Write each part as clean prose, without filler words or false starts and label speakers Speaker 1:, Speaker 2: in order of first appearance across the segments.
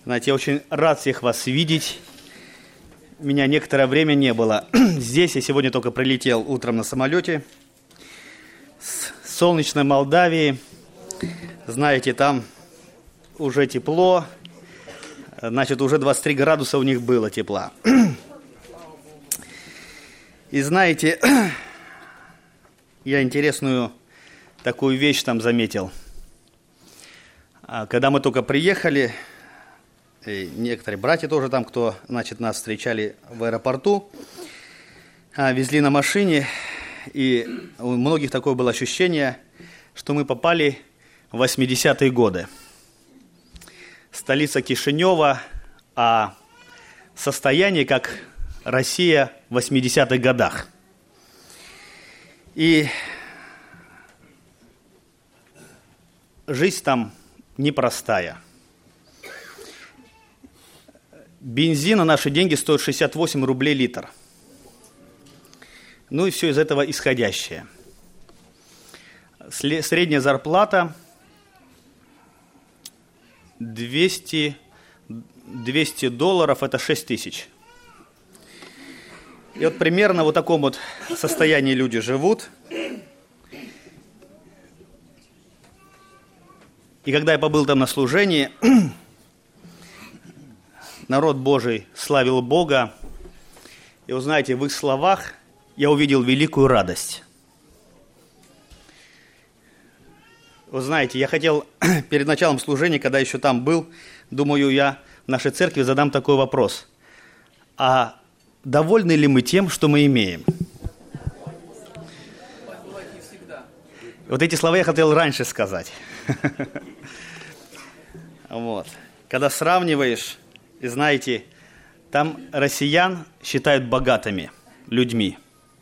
Speaker 1: Знаете, я очень рад всех вас видеть. Меня некоторое время не было здесь. Я сегодня только прилетел утром на самолете с солнечной Молдавии. Знаете, там уже тепло. Значит, уже 23 градуса у них было тепла. И знаете, я интересную такую вещь там заметил. Когда мы только приехали, и некоторые братья тоже там, кто, значит, нас встречали в аэропорту, везли на машине, и у многих такое было ощущение, что мы попали в 80-е годы. Столица Кишинева, а состояние как Россия в 80-х годах. И жизнь там непростая. Бензин на наши деньги стоит 68 рублей литр. Ну и все из этого исходящее. Средняя зарплата 200 долларов, это 6 тысяч. И вот примерно в вот таком вот состоянии люди живут. И когда я побыл там на служении, народ Божий славил Бога. И вы знаете, в их словах я увидел великую радость. Вы знаете, я хотел перед началом служения, когда еще там был, думаю, я в нашей церкви задам такой вопрос. А довольны ли мы тем, что мы имеем? Вот эти слова я хотел раньше сказать. Вот. Когда сравниваешь, и знаете, там россиян считают богатыми людьми.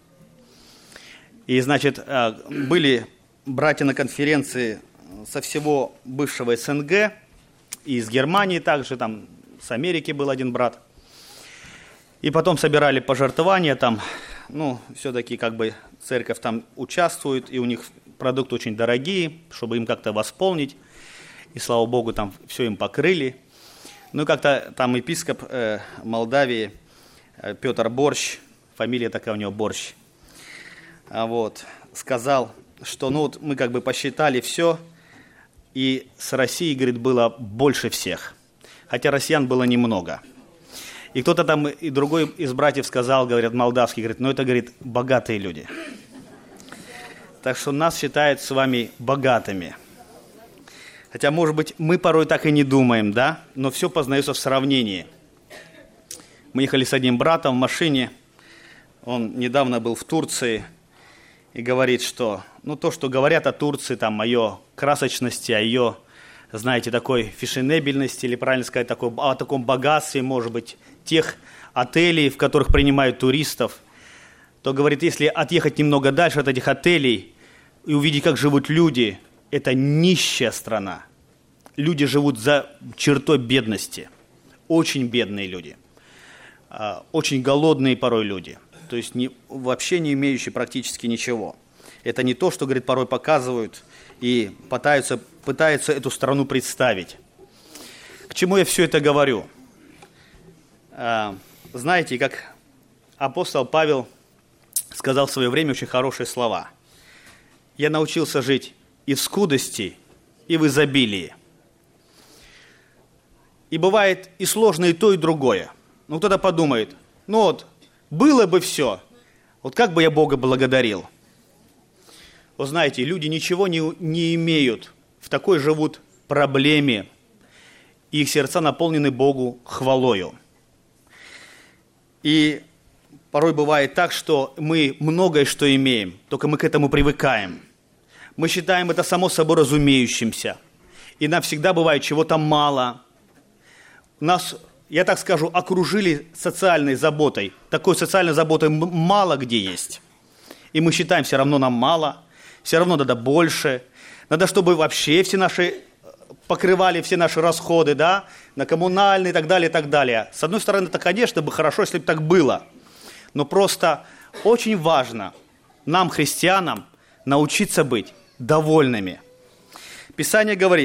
Speaker 1: И, значит, были братья на конференции со всего бывшего СНГ, и из Германии также, там с Америки был один брат. И потом собирали пожертвования, там, ну, все-таки как бы церковь там участвует, и у них продукты очень дорогие, чтобы им как-то восполнить. И, слава Богу, там все им покрыли. Ну, и как-то там епископ Молдавии Петр Борщ, фамилия такая у него Борщ, вот, сказал, что ну вот мы как бы посчитали все, и с Россией, говорит, было больше всех. Хотя россиян было немного. И кто-то там, и другой из братьев сказал, говорят, молдавский, говорит, ну это, говорит, богатые люди. Так что нас считают с вами богатыми. Хотя, может быть, мы порой так и не думаем, да? Но все познается в сравнении. Мы ехали с одним братом в машине. Он недавно был в Турции и говорит, что, ну, то, что говорят о Турции, там, о ее красочности, о ее, знаете, такой фешенебельности, или, правильно сказать, о таком богатстве, может быть, тех отелей, в которых принимают туристов, то, говорит, если отъехать немного дальше от этих отелей и увидеть, как живут люди, это нищая страна. Люди живут за чертой бедности. Очень бедные люди. Очень голодные порой люди. То есть вообще не имеющие практически ничего. Это не то, что, говорит, порой показывают и пытаются эту страну представить. К чему я все это говорю? Знаете, как апостол Павел сказал в свое время очень хорошие слова. «Я научился жить и в скудости, и в изобилии». И бывает и сложно и то, и другое. Ну, кто-то подумает, ну вот, было бы все, вот как бы я Бога благодарил. Вы знаете, люди ничего не имеют, в такой живут проблеме, и их сердца наполнены Богу хвалою. И порой бывает так, что мы многое что имеем, только мы к этому привыкаем. Мы считаем это само собой разумеющимся. И нам всегда бывает чего-то мало. Нас, я так скажу, окружили социальной заботой. Такой социальной заботы мало где есть. И мы считаем, все равно нам мало, все равно надо больше. Надо, чтобы вообще все наши покрывали все наши расходы, да, на коммунальные и так далее, и так далее. С одной стороны, это, конечно, бы хорошо, если бы так было. Но просто очень важно нам, христианам, научиться быть довольными. Писание говорит,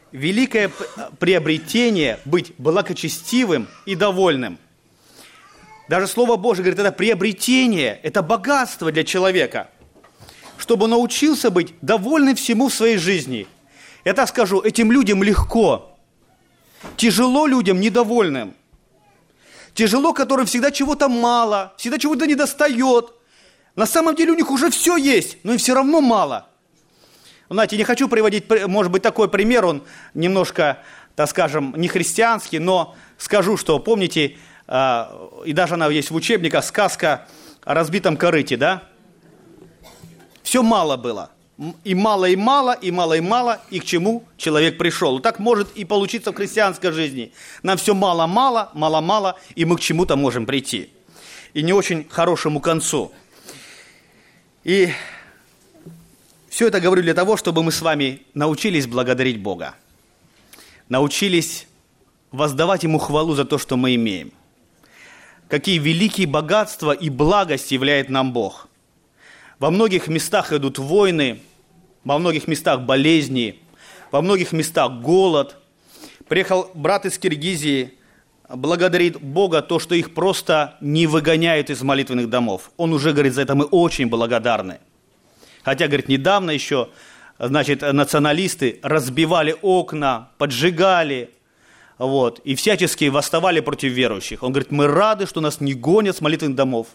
Speaker 1: великое приобретение быть благочестивым и довольным. Даже Слово Божие говорит, это приобретение, это богатство для человека, чтобы он научился быть довольным всему в своей жизни. Я так скажу, этим людям легко. Тяжело людям недовольным. Тяжело, которым всегда чего-то мало, всегда чего-то недостает. На самом деле у них уже все есть, но им все равно мало. Знаете, не хочу приводить, может быть, такой пример, он немножко, так скажем, не христианский, но скажу, что, помните, и даже она есть в учебниках, сказка о разбитом корыте, да? Все мало было. И мало, и мало, и мало, и мало, и к чему человек пришел. Так может и получиться в христианской жизни. Нам все мало-мало, мало-мало, и мы к чему-то можем прийти. И не очень хорошему концу. И все это говорю для того, чтобы мы с вами научились благодарить Бога. Научились воздавать Ему хвалу за то, что мы имеем. Какие великие богатства и благость являет нам Бог. Во многих местах идут войны, во многих местах болезни, во многих местах голод. Приехал брат из Киргизии, благодарит Бога то, что их просто не выгоняют из молитвенных домов. Он уже говорит, за это мы очень благодарны. Хотя, говорит, недавно еще, значит, националисты разбивали окна, поджигали, вот, и всячески восставали против верующих. Он говорит, мы рады, что нас не гонят с молитвенных домов.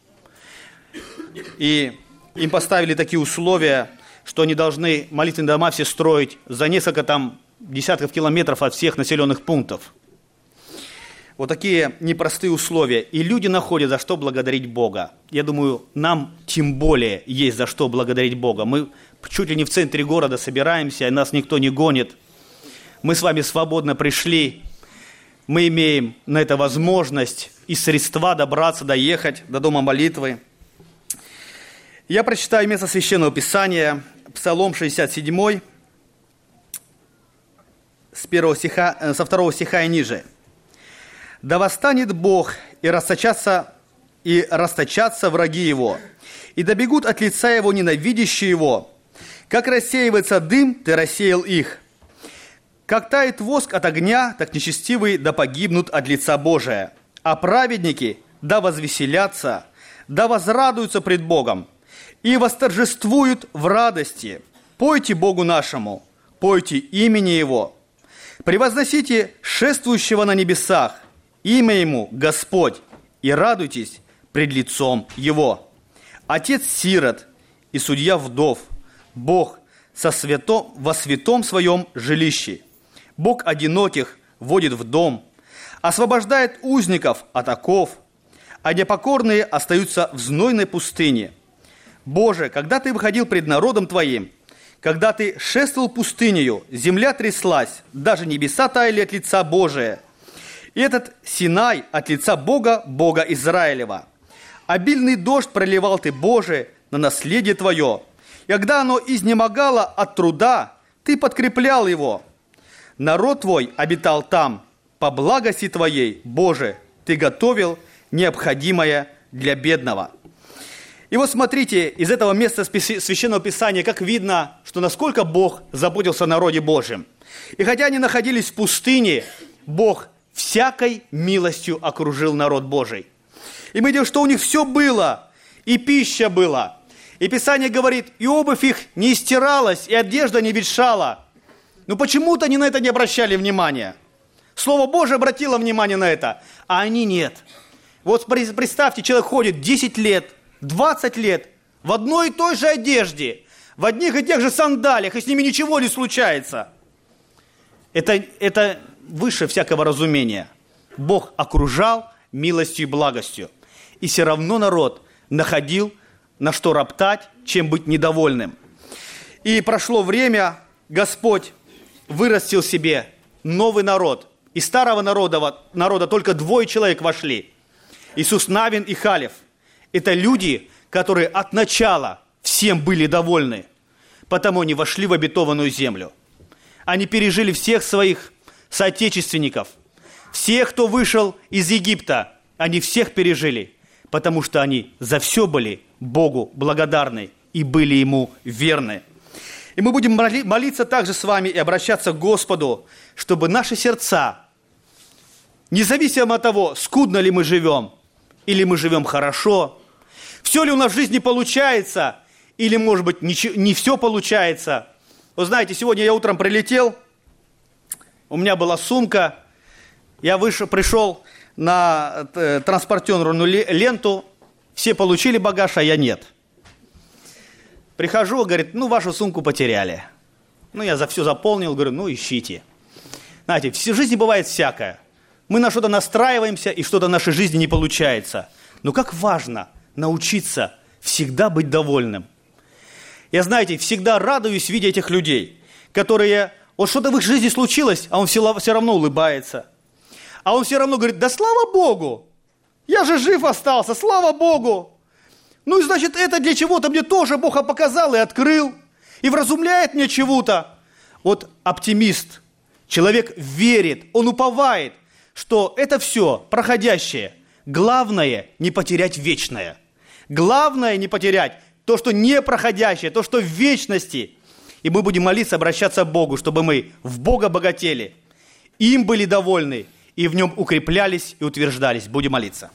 Speaker 1: И им поставили такие условия, что они должны молитвенные дома все строить за несколько там десятков километров от всех населенных пунктов. Вот такие непростые условия. И люди находят, за что благодарить Бога. Я думаю, нам тем более есть за что благодарить Бога. Мы чуть ли не в центре города собираемся, и нас никто не гонит. Мы с вами свободно пришли. Мы имеем на это возможность и средства добраться, доехать до дома молитвы. Я прочитаю место Священного Писания, Псалом 67, со 2 стиха и ниже. «Да восстанет Бог, и расточатся враги Его, и добегут от лица Его ненавидящие Его. Как рассеивается дым, Ты рассеял их. Как тает воск от огня, так нечестивые да погибнут от лица Божия. А праведники да возвеселятся, да возрадуются пред Богом, и восторжествуют в радости. Пойте Богу нашему, пойте имени Его. Превозносите шествующего на небесах, имя Ему Господь, и радуйтесь пред лицом Его. Отец сирот и судья вдов, Бог во святом Своем жилище. Бог одиноких водит в дом, освобождает узников от оков, а непокорные остаются в знойной пустыне. Боже, когда Ты выходил пред народом Твоим, когда Ты шествовал пустынею, земля тряслась, даже небеса таяли от лица Божия. И этот Синай от лица Бога, Бога Израилева. Обильный дождь проливал Ты, Боже, на наследие Твое. И когда оно изнемогало от труда, Ты подкреплял его. Народ Твой обитал там. По благости Твоей, Боже, Ты готовил необходимое для бедного». И вот смотрите, из этого места Священного Писания, как видно, что насколько Бог заботился о народе Божьем. И хотя они находились в пустыне, Бог всякой милостью окружил народ Божий. И мы видим, что у них все было, и пища была. И Писание говорит, и обувь их не стиралась, и одежда не ветшала. Но почему-то они на это не обращали внимания. Слово Божие обратило внимание на это, а они нет. Вот представьте, человек ходит 10 лет, 20 лет в одной и той же одежде, в одних и тех же сандалиях, и с ними ничего не случается. Это выше всякого разумения. Бог окружал милостью и благостью. И все равно народ находил, на что роптать, чем быть недовольным. И прошло время, Господь вырастил себе новый народ. Из старого народа только 2 человек вошли. Иисус Навин и Халев. Это люди, которые от начала всем были довольны, потому они вошли в обетованную землю. Они пережили всех своих соотечественников, всех, кто вышел из Египта, они всех пережили, потому что они за все были Богу благодарны и были Ему верны. И мы будем молиться также с вами и обращаться к Господу, чтобы наши сердца, независимо от того, скудно ли мы живем, или мы живем хорошо, все ли у нас в жизни получается, или, может быть, не все получается. Вы знаете, сегодня я утром прилетел, у меня была сумка, я пришел на транспортерную ленту, все получили багаж, а я нет. Прихожу, говорит, вашу сумку потеряли. Я все заполнил, говорю, ищите. Знаете, в жизни бывает всякое. Мы на что-то настраиваемся, и что-то в нашей жизни не получается. Но как важно научиться всегда быть довольным. Я, знаете, всегда радуюсь, видя этих людей, которые, что-то в их жизни случилось, а он все равно улыбается. А он все равно говорит, да слава Богу, я же жив остался, слава Богу. И значит, это для чего-то мне тоже Бог показал и открыл, и вразумляет мне чего-то. Вот оптимист, человек верит, он уповает, что это все проходящее. Главное не потерять вечное. Главное не потерять то, что не проходящее, то, что в вечности. И мы будем молиться, обращаться к Богу, чтобы мы в Бога богатели, им были довольны, и в нем укреплялись и утверждались. Будем молиться.